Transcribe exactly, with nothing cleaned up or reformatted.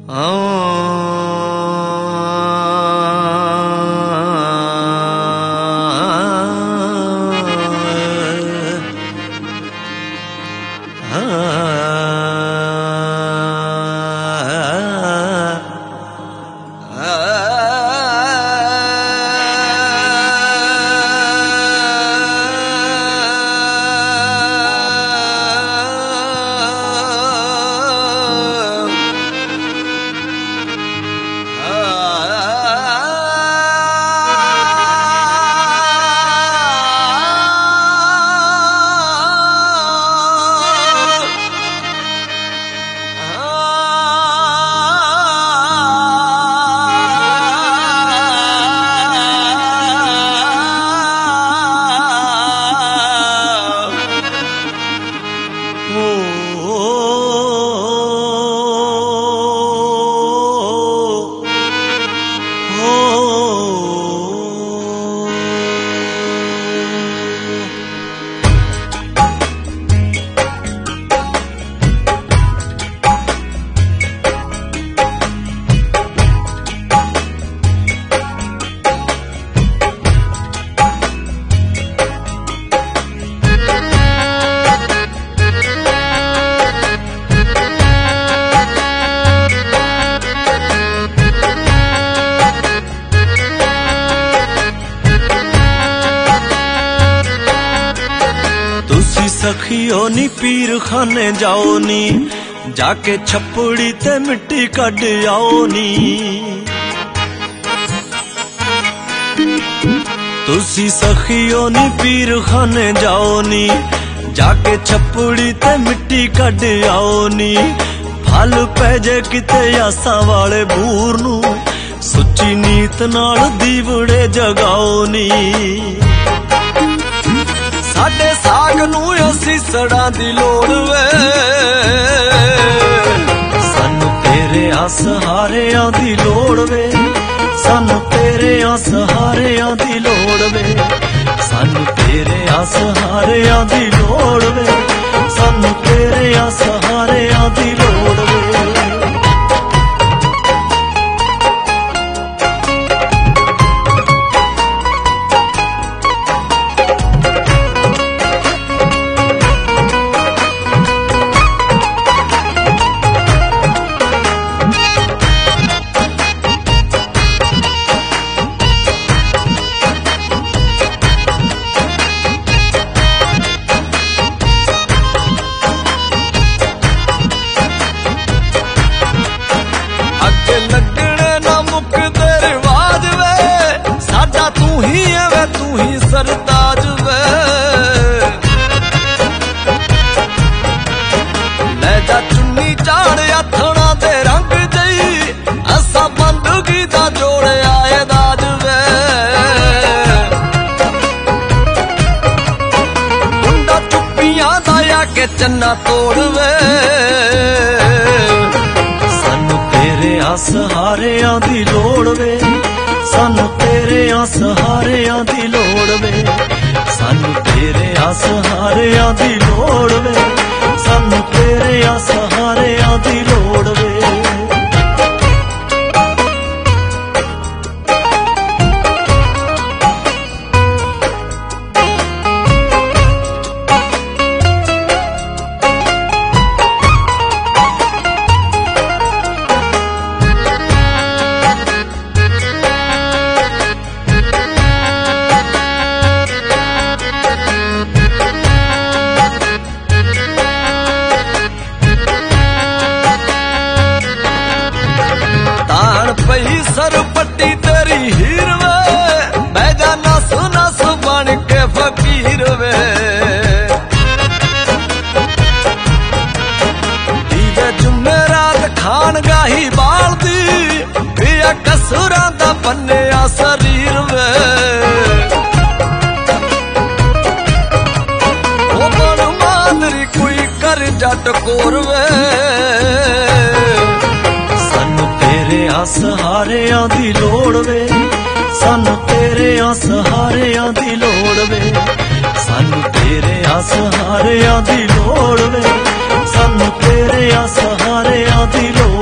सखियो नी पीर खाने जाओ नी, जाके छपड़ी ते मिट्टी कढ़ आओ नी। तुसी सखियो नी पीर खाने जाओ नी, जाके छपड़ी ते मिट्टी कढ़ आओ नी। फल पै जे किते आसा वाले बूर नू, सुच्ची नीत नाल दीवड़े जगाओ नी। साडे साग नू सीसड़ा दी लोड़ वे, सानू तेरे सहारियां दी लोड़ वे। सानू तेरे सहारियां दी लोड़ वे, सानू तेरे सहारियां दी लोड़ वे। सानू तेरे सहारियां दी लोड़ वे। सरताज वे ले जा चुन्नी चाड़ अथना दे रंग जई, असा बंदगी दा जोड़े आए दाज वे। मुंडा चुप्पियां दा आके चन्ना तोड़ वे, सानू तेरे सहारियां दी लोड़ वे। सानू तेरे सहारियां दी लोड़ वे, सानू तेरे सहारियां दी लोड़ वे। सानू तेरे सहारियां दी लोड़ वे। सर पट्टी तेरी हीर वे, मैं जाना सुना सु बन के फकीर वे। दीवे जुम्मे रात खान गाही बाल दी, पिया कसुरा दा बन्ने आ शरीर वे। ओ बन मादरी कोई कर जट कोर वे, सहारियां दी लोड़ वे। सानू तेरे सहारियां दी लोड़ वे, सानू तेरे सहारियां दी लोड़ वे। सानू तेरे सहारियां दी लोड़